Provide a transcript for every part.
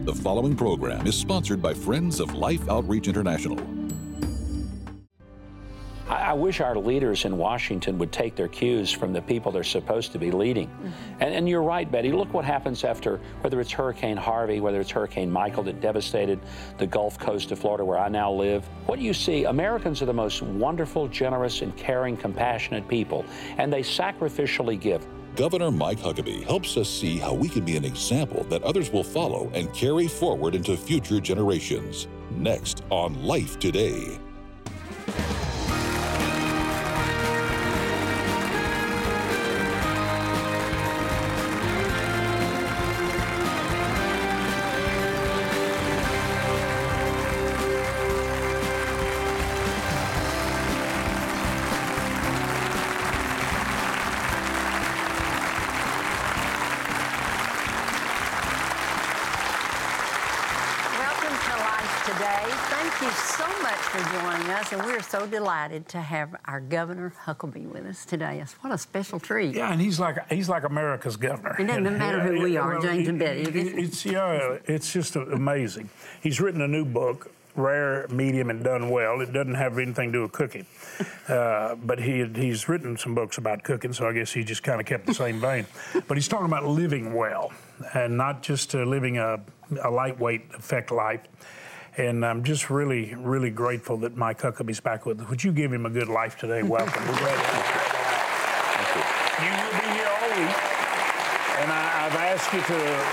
The following program is sponsored by Friends of Life Outreach International. I wish our leaders in Washington would take their cues from the people they're supposed to be leading. And you're right, Betty. Look what happens after, whether it's Hurricane Harvey, whether it's Hurricane Michael that devastated the Gulf Coast of Florida where I now live. What you see, Americans are the most wonderful, generous, and caring, compassionate people, and they sacrificially give. Governor Mike Huckabee helps us see how we can be an example that others will follow and carry forward into future generations. Next on Life Today. And we're so delighted to have our Governor Huckabee with us today. What a special treat. Yeah, and he's like America's governor. It doesn't matter who we are, James and Betty. It's just amazing. He's written a new book, Rare, Medium, and Done Well. It doesn't have anything to do with cooking. But he's written some books about cooking, so I guess he just kind of kept the same vein. But he's talking about living well and not just living a lightweight effect life. And I'm just really, really grateful that Mike Huckabee's back with us. Would you give him a good Life Today welcome? We're glad to have you. You will be here all week. And I've asked you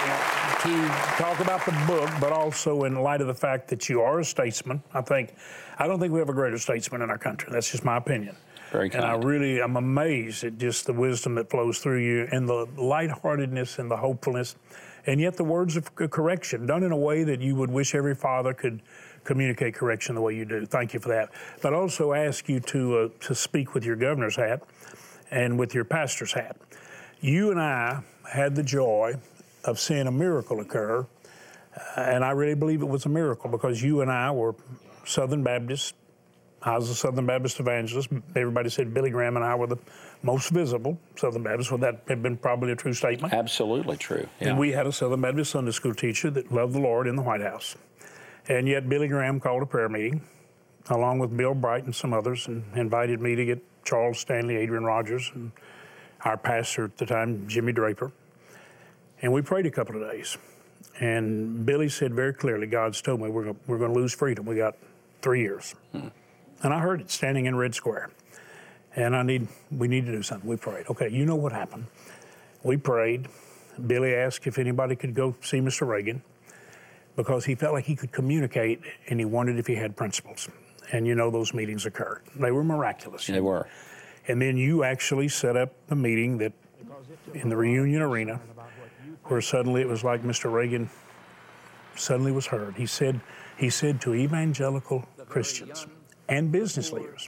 to talk about the book, but also in light of the fact that you are a statesman. I don't think we have a greater statesman in our country. That's just my opinion. Very kind. And I'm amazed at just the wisdom that flows through you and the lightheartedness and the hopefulness. And yet the words of correction, done in a way that you would wish every father could communicate correction the way you do. Thank you for that. But also ask you to speak with your governor's hat and with your pastor's hat. You and I had the joy of seeing a miracle occur, and I really believe it was a miracle because you and I were Southern Baptists. I was a Southern Baptist evangelist. Everybody said Billy Graham and I were the most visible Southern Baptists. Would that have been probably a true statement? Absolutely true. Yeah. And we had a Southern Baptist Sunday school teacher that loved the Lord in the White House. And yet Billy Graham called a prayer meeting, along with Bill Bright and some others, and invited me to get Charles Stanley, Adrian Rogers, and our pastor at the time, Jimmy Draper. And we prayed a couple of days. And Billy said very clearly, God's told me we're going to lose freedom. We got 3 years. And I heard it standing in Red Square. And we need to do something. We prayed. Okay, you know what happened. We prayed. Billy asked if anybody could go see Mr. Reagan because he felt like he could communicate and he wondered if he had principles. And you know those meetings occurred. They were miraculous. They were. And then you actually set up a meeting that in the Reunion Arena where suddenly it was like Mr. Reagan suddenly was heard. He said to evangelical Christians and business leaders,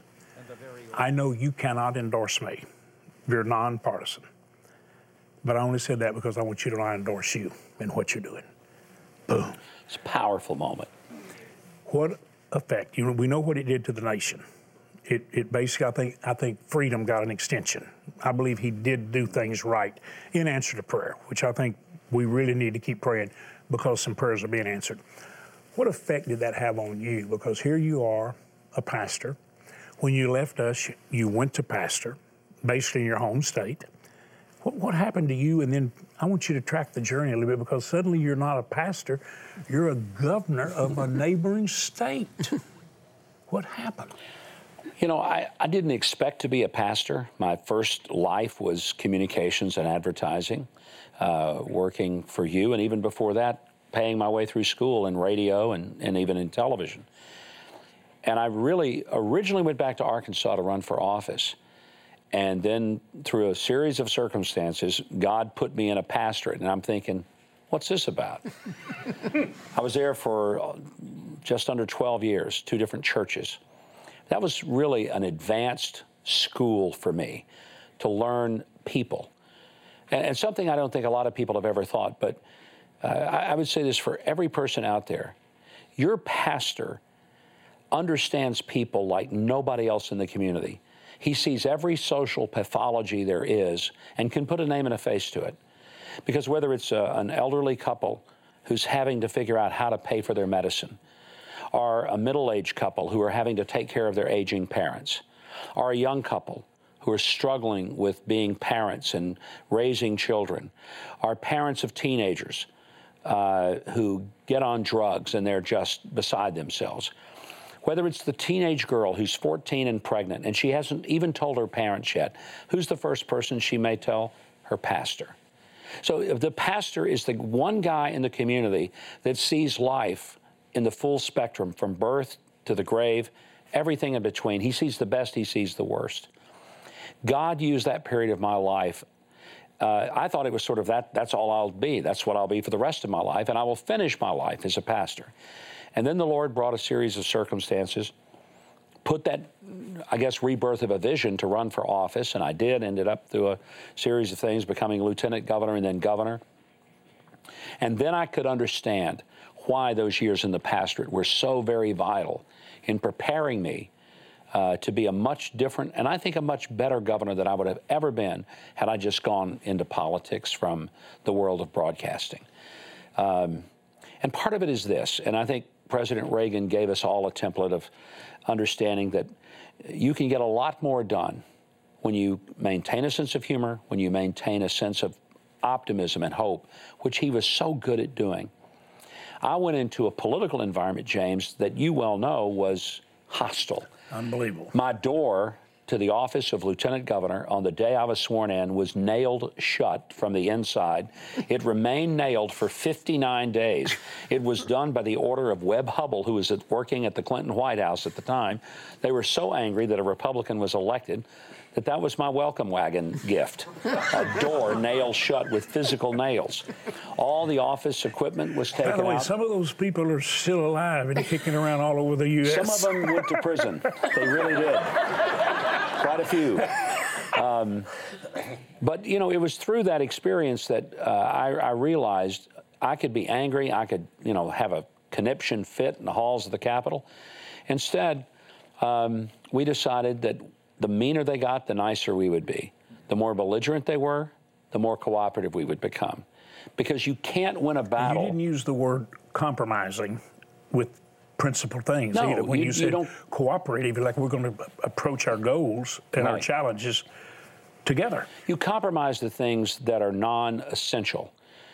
I know you cannot endorse me. You're nonpartisan. But I only said that because I want you to know I endorse you in what you're doing. Boom. It's a powerful moment. What effect? We know what it did to the nation. It basically, I think freedom got an extension. I believe he did do things right in answer to prayer, which I think we really need to keep praying because some prayers are being answered. What effect did that have on you? Because here you are, a pastor. When you left us, you went to pastor, basically in your home state. What happened to you? And then I want you to track the journey a little bit because suddenly you're not a pastor, you're a governor of a neighboring state. What happened? You know, I didn't expect to be a pastor. My first life was communications and advertising, working for you, and even before that, paying my way through school in radio and even in television. And I really originally went back to Arkansas to run for office. And then through a series of circumstances, God put me in a pastorate. And I'm thinking, what's this about? I was there for just under 12 years, 2 different churches. That was really an advanced school for me to learn people. And something I don't think a lot of people have ever thought, but I would say this for every person out there. Your pastor understands people like nobody else in the community. He sees every social pathology there is and can put a name and a face to it. Because whether it's an elderly couple who's having to figure out how to pay for their medicine, or a middle-aged couple who are having to take care of their aging parents, or a young couple who are struggling with being parents and raising children, or parents of teenagers who get on drugs and they're just beside themselves. Whether it's the teenage girl who's 14 and pregnant and she hasn't even told her parents yet, who's the first person she may tell? Her pastor. So if the pastor is the one guy in the community that sees life in the full spectrum, from birth to the grave, everything in between. He sees the best, he sees the worst. God used that period of my life. I thought it was sort of that's all I'll be. That's what I'll be for the rest of my life, and I will finish my life as a pastor. And then the Lord brought a series of circumstances, put that, I guess, rebirth of a vision to run for office, and I did, ended up through a series of things, becoming lieutenant governor and then governor. And then I could understand why those years in the pastorate were so very vital in preparing me to be a much different, and I think a much better governor than I would have ever been had I just gone into politics from the world of broadcasting. And part of it is this, and I think President Reagan gave us all a template of understanding that you can get a lot more done when you maintain a sense of humor, when you maintain a sense of optimism and hope, which he was so good at doing. I went into a political environment, James, that you well know was hostile. Unbelievable. My door to the office of lieutenant governor on the day I was sworn in was nailed shut from the inside. It remained nailed for 59 days. It was done by the order of Webb Hubbell, who was working at the Clinton White House at the time. They were so angry that a Republican was elected that was my welcome wagon gift. A door nailed shut with physical nails. All the office equipment was taken out. By the way, some of those people are still alive and kicking around all over the U.S. Some of them went to prison. They really did. Quite a few. But, you know, it was through that experience that I realized I could be angry. I could, you know, have a conniption fit in the halls of the Capitol. Instead, we decided that the meaner they got, the nicer we would be. The more belligerent they were, the more cooperative we would become. Because you can't win a battle. You didn't use the word compromising with principal things either. When you said cooperative, like we're going to approach our goals and our challenges together. You compromise the things that are non-essential.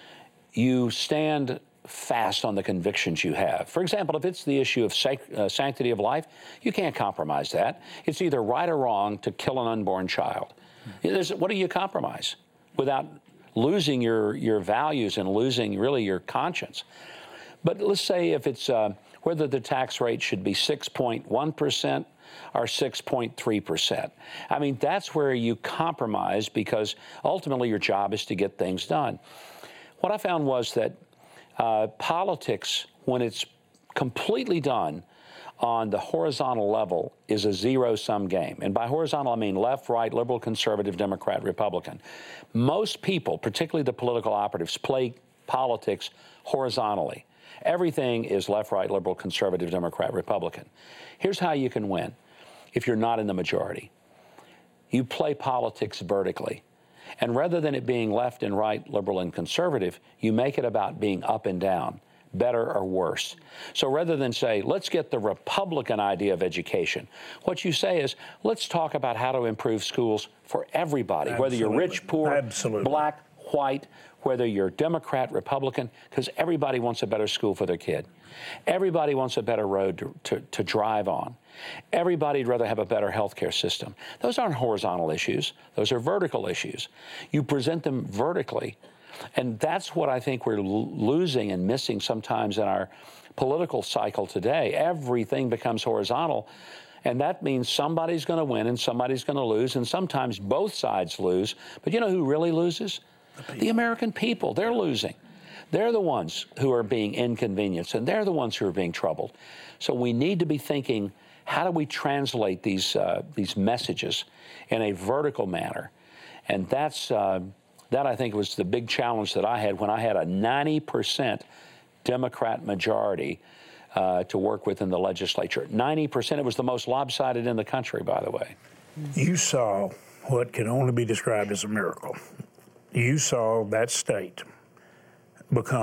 You stand fast on the convictions you have. For example, if it's the issue of sanctity of life, you can't compromise that. It's either right or wrong to kill an unborn child. What do you compromise without losing your values and losing really your conscience? But let's say if it's whether the tax rate should be 6.1% or 6.3%. I mean, that's where you compromise, because ultimately your job is to get things done. What I found was that politics, when it's completely done on the horizontal level, is a zero-sum game. And by horizontal, I mean left, right, liberal, conservative, Democrat, Republican. Most people, particularly the political operatives, play politics horizontally. Everything is left, right, liberal, conservative, Democrat, Republican. Here's how you can win if you're not in the majority. You play politics vertically. And rather than it being left and right, liberal and conservative, you make it about being up and down, better or worse. So rather than say, let's get the Republican idea of education, what you say is, let's talk about how to improve schools for everybody, whether you're rich, poor, black, white, whether you're Democrat, Republican, because everybody wants a better school for their kid. Everybody wants a better road to drive on. Everybody'd rather have a better health care system. Those aren't horizontal issues. Those are vertical issues. You present them vertically. And that's what I think we're losing and missing sometimes in our political cycle today. Everything becomes horizontal. And that means somebody's going to win and somebody's going to lose. And sometimes both sides lose. But you know who really loses? The American people. They're losing. They're the ones who are being inconvenienced, and they're the ones who are being troubled. So we need to be thinking, how do we translate these messages in a vertical manner? And that I think was the big challenge that I had when I had a 90% Democrat majority to work with in the legislature. 90%. It was the most lopsided in the country, by the way. You saw what can only be described as a miracle. You saw that state become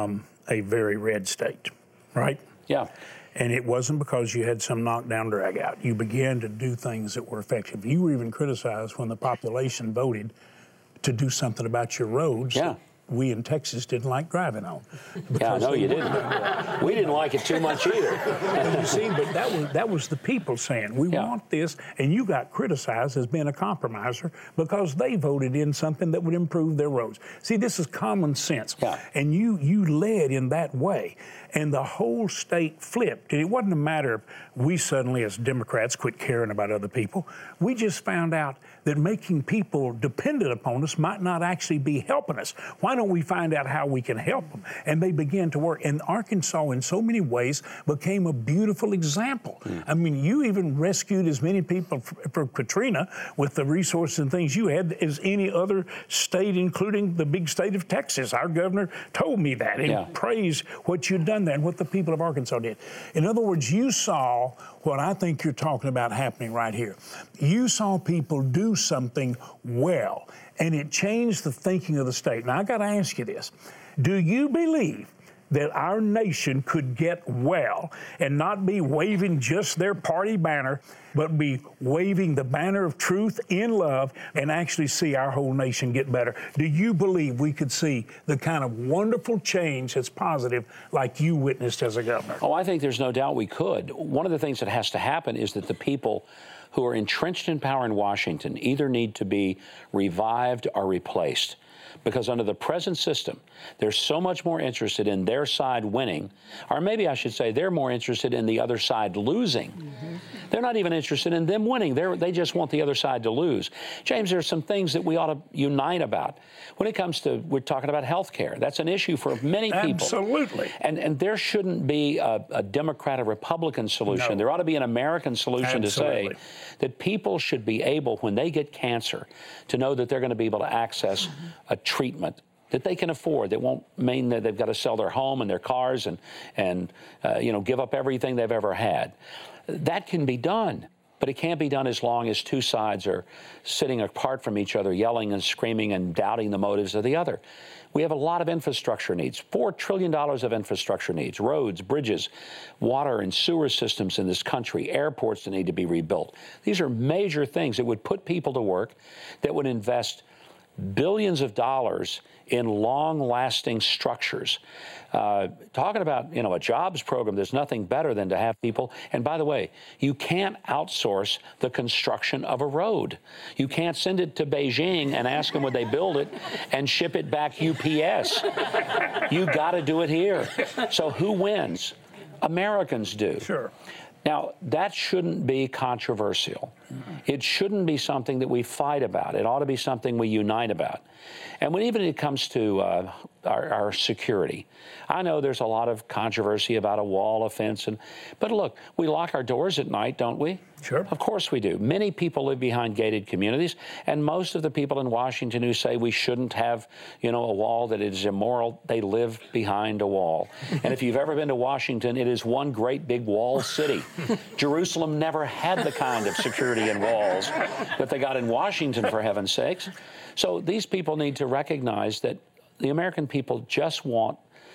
a very red state, right? Yeah. And it wasn't because you had some knockdown drag out. You began to do things that were effective. You were even criticized when the population voted to do something about your roads. Yeah. We in Texas didn't like driving on. Yeah, no, you didn't. We didn't like it too much either. You see, but that was the people saying, we want this, and you got criticized as being a compromiser because they voted in something that would improve their roads. See, this is common sense. Yeah. And you led in that way. And the whole state flipped. And it wasn't a matter of we suddenly, as Democrats, quit caring about other people. We just found out that making people dependent upon us might not actually be helping us. Why don't we find out how we can help them? And they began to work. And Arkansas, in so many ways, became a beautiful example. I mean, you even rescued as many people from Katrina with the resources and things you had as any other state, including the big state of Texas. Our governor told me that and praised what you'd done there and what the people of Arkansas did. In other words, you saw what I think you're talking about happening right here. You saw people do something well, and it changed the thinking of the state. Now, I got to ask you this. Do you believe that our nation could get well and not be waving just their party banner, but be waving the banner of truth in love and actually see our whole nation get better? Do you believe we could see the kind of wonderful change that's positive like you witnessed as a governor? Oh, I think there's no doubt we could. One of the things that has to happen is that the people who are entrenched in power in Washington either need to be revived or replaced. Because under the present system, they're so much more interested in their side winning, or maybe I should say they're more interested in the other side losing. They're not even interested in them winning. They just want the other side to lose. James, there's some things that we ought to unite about. When it comes to, we're talking about health care. That's an issue for many people. Absolutely. And there shouldn't be a Democrat or Republican solution. No. There ought to be an American solution to say that people should be able, when they get cancer, to know that they're going to be able to access a treatment that they can afford. That won't mean that they've got to sell their home and their cars and give up everything they've ever had. That can be done, but it can't be done as long as two sides are sitting apart from each other, yelling and screaming and doubting the motives of the other. We have a lot of infrastructure needs, $4 trillion of infrastructure needs, roads, bridges, water and sewer systems in this country, airports that need to be rebuilt. These are major things that would put people to work, that would invest billions of dollars in long-lasting structures. Talking about, a jobs program, there's nothing better than to have people. And by the way, you can't outsource the construction of a road. You can't send it to Beijing and ask them would they build it and ship it back UPS. You got to do it here. So who wins? Americans do. Sure. Now, that shouldn't be controversial. It shouldn't be something that we fight about. It ought to be something we unite about. And when even it comes to our security, I know there's a lot of controversy about a wall, a fence, but look, we lock our doors at night, don't we? Sure. Of course we do. Many people live behind gated communities, and most of the people in Washington who say we shouldn't have, a wall, that it is immoral, they live behind a wall. And if you've ever been to Washington, it is one great big wall city. Jerusalem never had the kind of security and walls that they got in Washington, for heaven's sakes. So these people need to recognize that the American people just want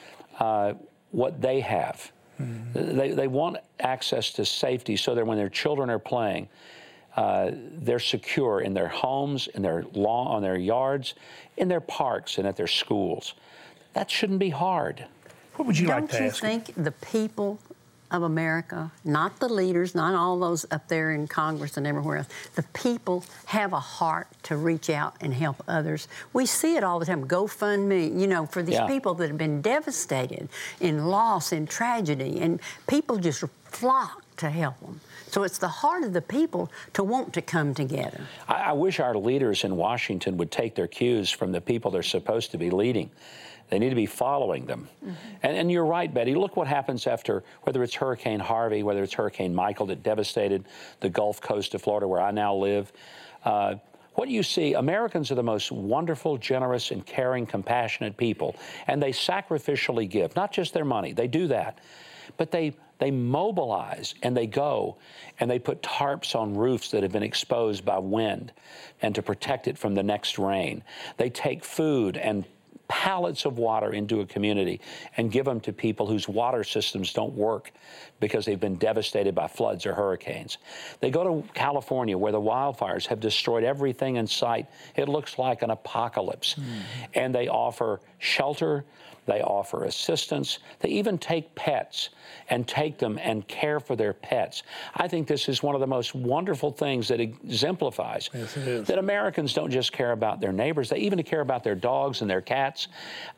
what they have. They want access to safety so that when their children are playing, they're secure in their homes, in their lawn, on their yards, in their parks, and at their schools. That shouldn't be hard. What would you like to ask? Don't you think the people of America, not the leaders, not all those up there in Congress and everywhere else, the people have a heart to reach out and help others? We see it all the time. GoFundMe, for these people that have been devastated in loss and tragedy, and people just flock to help them. So it's the heart of the people to want to come together. I wish our leaders in Washington would take their cues from the people they're supposed to be leading. They need to be following them. And you're right, Betty. Look what happens after, whether it's Hurricane Harvey, whether it's Hurricane Michael that devastated the Gulf Coast of Florida, where I now live. What you see, Americans are the most wonderful, generous, and caring, compassionate people. And they sacrificially give, not just their money. They do that. But they mobilize, and they go, and they put tarps on roofs that have been exposed by wind and to protect it from the next rain. They take food and pallets of water into a community and give them to people whose water systems don't work because they've been devastated by floods or hurricanes. They go to California, where the wildfires have destroyed everything in sight. It looks like an apocalypse. And they offer shelter, they offer assistance, they even take pets and take them and care for their pets. I think this is one of the most wonderful things that exemplifies that Americans don't just care about their neighbors, they even care about their dogs and their cats.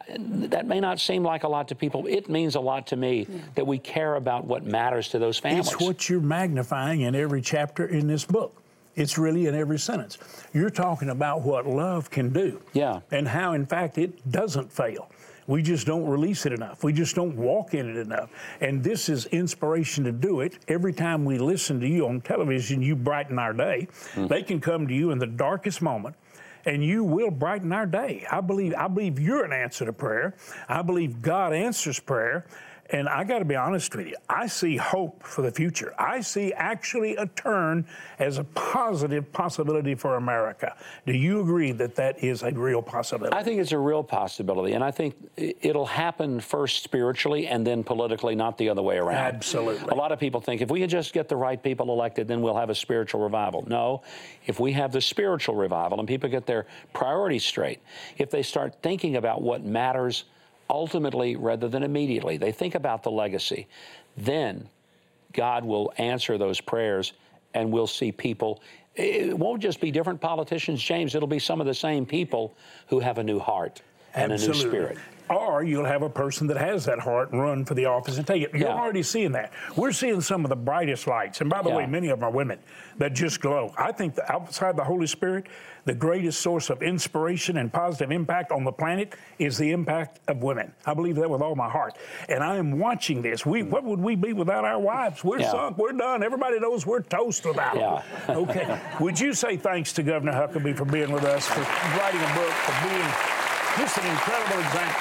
That may not seem like a lot to people. It means a lot to me that we care about what matters to those families. It's what you're magnifying in every chapter in this book. It's really in every sentence. You're talking about what love can do. Yeah. And how, in fact, it doesn't fail. We just don't release it enough. We just don't walk in it enough. And this is inspiration to do it. Every time we listen to you on television, you brighten our day. They can come to you in the darkest moment, and you will brighten our day. I believe you're an answer to prayer. I believe God answers prayer. And I got to be honest with you, I see hope for the future. I see actually a turn as a positive possibility for America. Do you agree that that is a real possibility? I think it's a real possibility, and I think it'll happen first spiritually and then politically, not the other way around. Absolutely. A lot of people think if we can just get the right people elected, then we'll have a spiritual revival. No, if we have the spiritual revival and people get their priorities straight, if they start thinking about what matters ultimately rather than immediately, they think about the legacy, then God will answer those prayers and we'll see people. It won't just be different politicians, James. It'll be some of the same people who have a new heart and Absolutely. a new spirit. Or you'll have a person that has that heart run for the office and take it. You're already seeing that. We're seeing some of the brightest lights. And by the way, many of them are women that just glow. I think that outside the Holy Spirit, the greatest source of inspiration and positive impact on the planet is the impact of women. I believe that with all my heart. And I am watching this. What would we be without our wives? We're sunk. We're done. Everybody knows we're toast without them. Okay. Would you say thanks to Governor Huckabee for being with us, for writing a book, for being just an incredible example?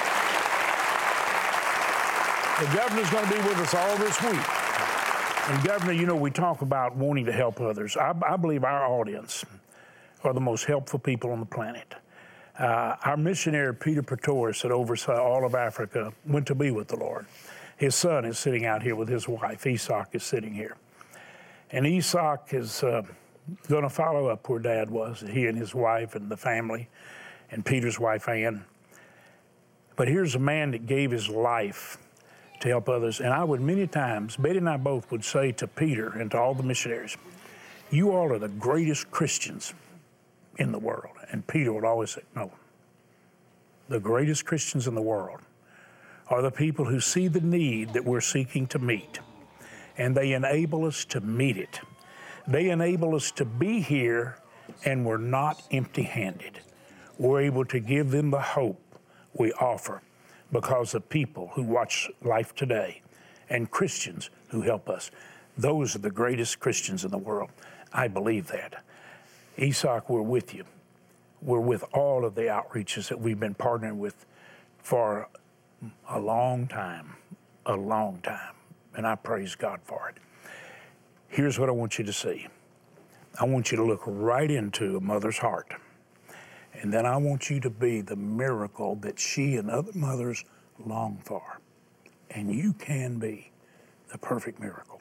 The governor's going to be with us all this week. And Governor, you know, we talk about wanting to help others. I believe our audience are the most helpful people on the planet. Our missionary, Peter Pretorius, that oversaw all of Africa, went to be with the Lord. His son is sitting out here with his wife. Isaac is sitting here. And Isaac is going to follow up where Dad was, he and his wife and the family, and Peter's wife, Ann. But here's a man that gave his life to help others. And I would many times, Betty and I both would say to Peter and to all the missionaries, you all are the greatest Christians in the world. And Peter would always say, no. The greatest Christians in the world are the people who see the need that we're seeking to meet. And they enable us to meet it. They enable us to be here, and we're not empty-handed. We're able to give them the hope we offer because of people who watch Life Today and Christians who help us. Those are the greatest Christians in the world. I believe that. Isaac, we're with you. We're with all of the outreaches that we've been partnering with for a long time, and I praise God for it. Here's what I want you to see. I want you to look right into a mother's heart. And then I want you to be the miracle that she and other mothers long for. And you can be the perfect miracle.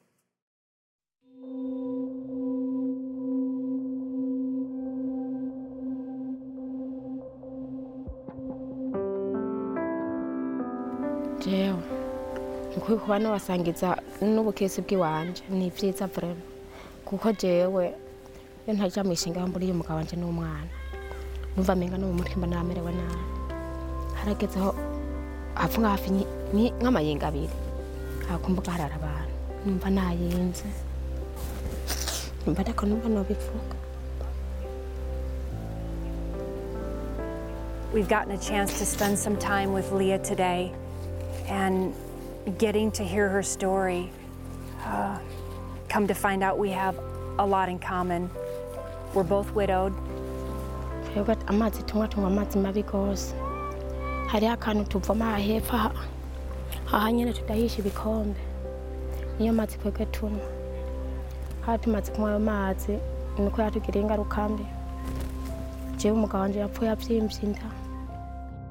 jewe nkwiye kuba nabasangiza n'ubukesi bw'iwanje ni vyiza vrema kuko jewe iyo ntaja mwishinga mburi y'umugabo wanje n'umwana numva menga no mu mutima namerewe nabi haragezeho apfunga hafi nk'amayenga abiri akumbuka harara abantu numva nayinze numva ariko numva nobivuga. We've gotten a chance to spend some time with Leah today and getting to hear her story. Come to find out we have a lot in common. We're both widowed. amazi tunywa amazi mabi gose hari akantu tuvoma hepfo aha nyene tudahisha ibikombe niyo mazi twebwe tunywa aha tumaze kunywa ayo mazi niko yatugiriye ingaruka mbi jewe umugabo wanje yapfuye avyimvye inda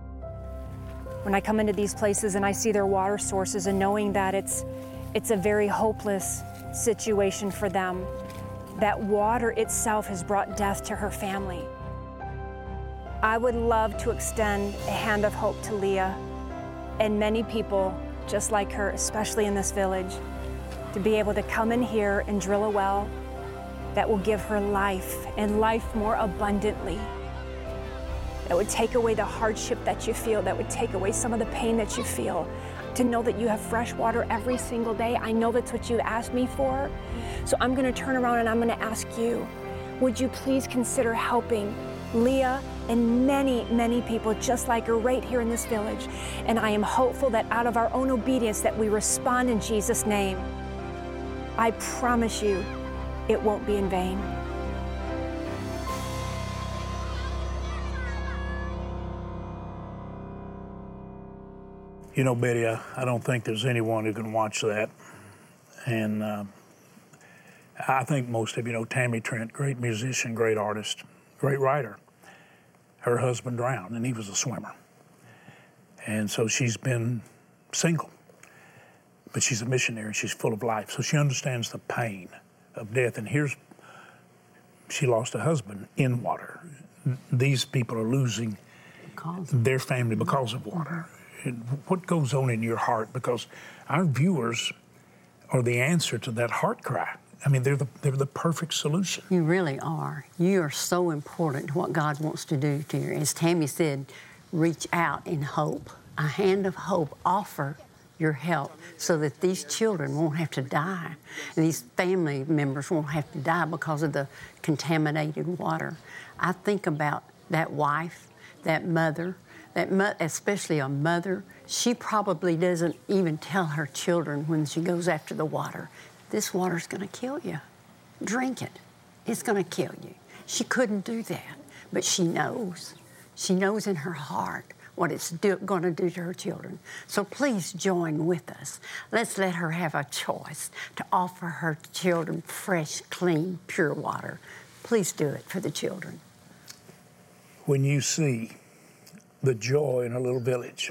When I come into these places and I see their water sources and knowing that it's a very hopeless situation for them, that water itself has brought death to her family. I would love to extend a hand of hope to Leah and many people just like her, especially in this village, to be able to come in here and drill a well that will give her life and life more abundantly. That would take away the hardship that you feel, that would take away some of the pain that you feel. To know that you have fresh water every single day. I know that's what you asked me for. So I'm gonna turn around and I'm gonna ask you, would you please consider helping Leah and many, many people just like her right here in this village. And I am hopeful that out of our own obedience that we respond in Jesus' name. I promise you, it won't be in vain. You know, Betty, I don't think there's anyone who can watch that. And I think most of you know Tammy Trent, great musician, great artist, great writer. Her husband drowned, and he was a swimmer. And so she's been single. But she's a missionary, she's full of life. So she understands the pain of death. And she lost a husband in water. These people are losing their family because of water. What goes on in your heart? Because our viewers are the answer to that heart cry. I mean, they're the perfect solution. You really are. You are so important to what God wants to do to you. As Tammy said, reach out in hope. A hand of hope. Offer your help so that these children won't have to die. And these family members won't have to die because of the contaminated water. I think about that wife, that mother, especially a mother. She probably doesn't even tell her children when she goes after the water, this water's gonna kill you. Drink it. It's gonna kill you. She couldn't do that, but she knows. She knows in her heart what it's gonna do to her children. So please join with us. Let's let her have a choice to offer her children fresh, clean, pure water. Please do it for the children. When you see the joy in a little village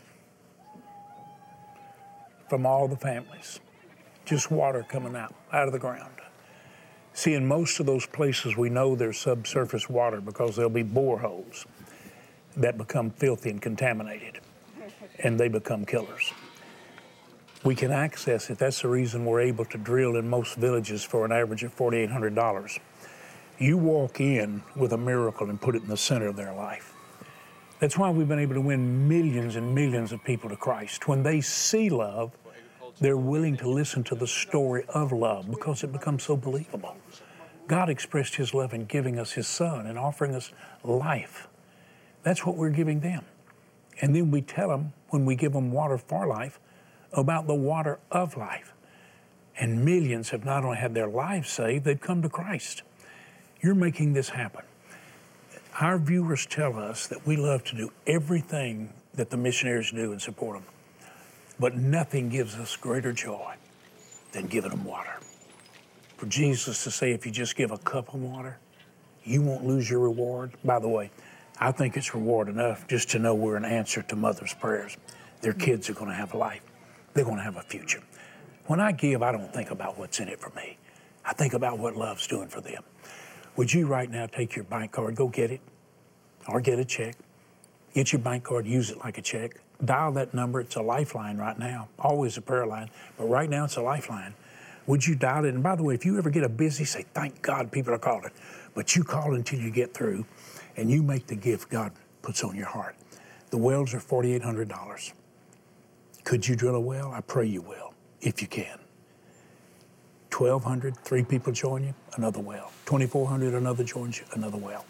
from all the families, just water coming out of the ground. See, in most of those places, we know there's subsurface water because there'll be boreholes that become filthy and contaminated, and they become killers. We can access it. That's the reason we're able to drill in most villages for an average of $4,800. You walk in with a miracle and put it in the center of their life. That's why we've been able to win millions and millions of people to Christ. When they see love, they're willing to listen to the story of love because it becomes so believable. God expressed his love in giving us his son and offering us life. That's what we're giving them. And then we tell them, when we give them water for life, about the water of life. And millions have not only had their lives saved, they've come to Christ. You're making this happen. Our viewers tell us that we love to do everything that the missionaries do and support them. But nothing gives us greater joy than giving them water. For Jesus to say, if you just give a cup of water, you won't lose your reward. By the way, I think it's reward enough just to know we're an answer to mothers' prayers. Their kids are going to have a life. They're going to have a future. When I give, I don't think about what's in it for me. I think about what love's doing for them. Would you right now take your bank card, go get it, or get a check. Get your bank card, use it like a check. Dial that number. It's a lifeline right now. Always a prayer line, but right now it's a lifeline. Would you dial it? And by the way, if you ever get a busy, say, thank God people are calling. But you call until you get through, and you make the gift God puts on your heart. The wells are $4,800. Could you drill a well? I pray you will, if you can. 1,200, 3 people join you, another well. 2,400, another joins you, another well.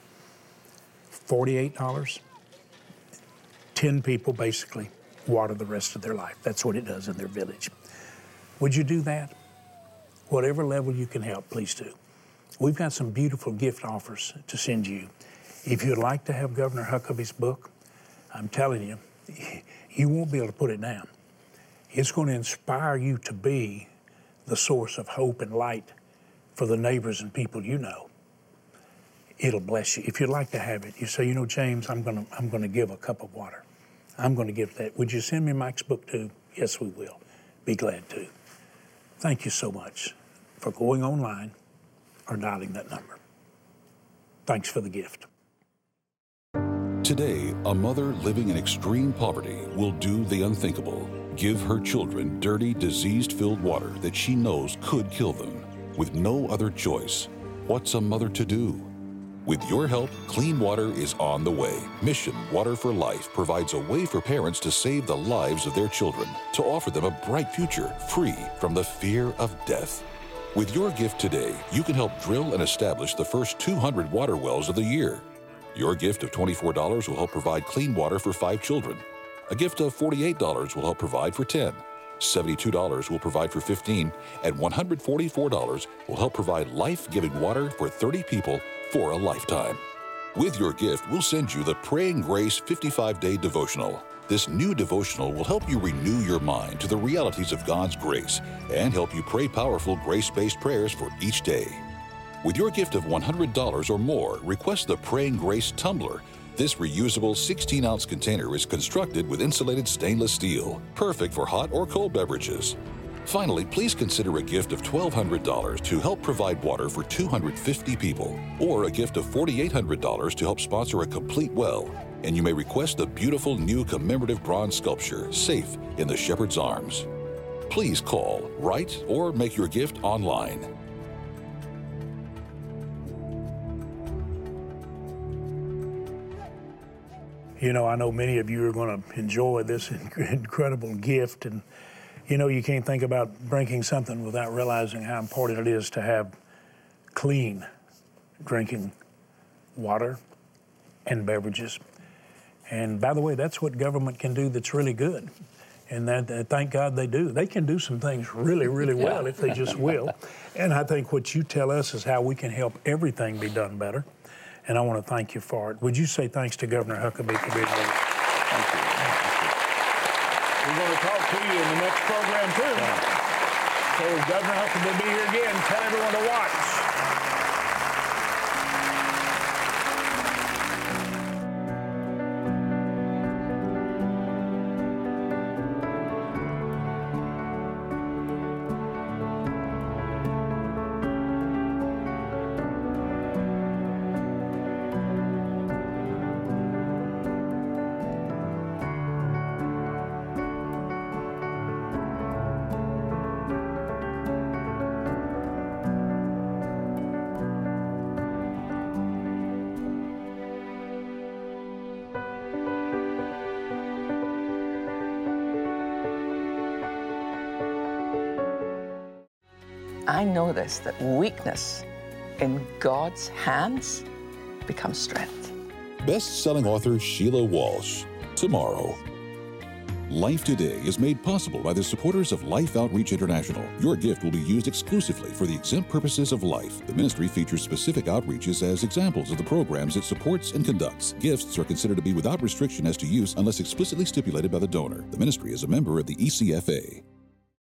$48, 10 people basically water the rest of their life. That's what it does in their village. Would you do that? Whatever level you can help, please do. We've got some beautiful gift offers to send you. If you'd like to have Governor Huckabee's book, I'm telling you, you won't be able to put it down. It's going to inspire you to be the source of hope and light for the neighbors and people you know. It'll bless you. If you'd like to have it, you say, you know, James, I'm going to give a cup of water. I'm going to give that. Would you send me Mike's book too? Yes, we will. Be glad to. Thank you so much for going online or dialing that number. Thanks for the gift. Today, a mother living in extreme poverty will do the unthinkable. Give her children dirty, disease-filled water that she knows could kill them. With no other choice, what's a mother to do? With your help, clean water is on the way. Mission Water for Life provides a way for parents to save the lives of their children, to offer them a bright future free from the fear of death. With your gift today, you can help drill and establish the first 200 water wells of the year. Your gift of $24 will help provide clean water for 5 children. A gift of $48 will help provide for 10. $72 will provide for 15, and $144 will help provide life-giving water for 30 people for a lifetime. With your gift, we'll send you the Praying Grace 55-Day Devotional. This new devotional will help you renew your mind to the realities of God's grace and help you pray powerful grace-based prayers for each day. With your gift of $100 or more, request the Praying Grace Tumbler. This reusable 16-ounce container is constructed with insulated stainless steel, perfect for hot or cold beverages. Finally, please consider a gift of $1,200 to help provide water for 250 people, or a gift of $4,800 to help sponsor a complete well. And you may request the beautiful new commemorative bronze sculpture, Safe in the Shepherd's Arms. Please call, write, or make your gift online. You know, I know many of you are going to enjoy this incredible gift, and you know, you can't think about drinking something without realizing how important it is to have clean drinking water and beverages. And by the way, that's what government can do that's really good. And that, thank God they do. They can do some things really, really well if they just will. And I think what you tell us is how we can help everything be done better. And I want to thank you for it. Would you say thanks to Governor Huckabee for being here? Thank you. We're going to talk to you in the next program, too. So Governor Huckabee will be here again. Tell everyone to watch. I know this, that weakness in God's hands becomes strength. Best-selling author Sheila Walsh, tomorrow. Life Today is made possible by the supporters of Life Outreach International. Your gift will be used exclusively for the exempt purposes of life. The ministry features specific outreaches as examples of the programs it supports and conducts. Gifts are considered to be without restriction as to use unless explicitly stipulated by the donor. The ministry is a member of the ECFA.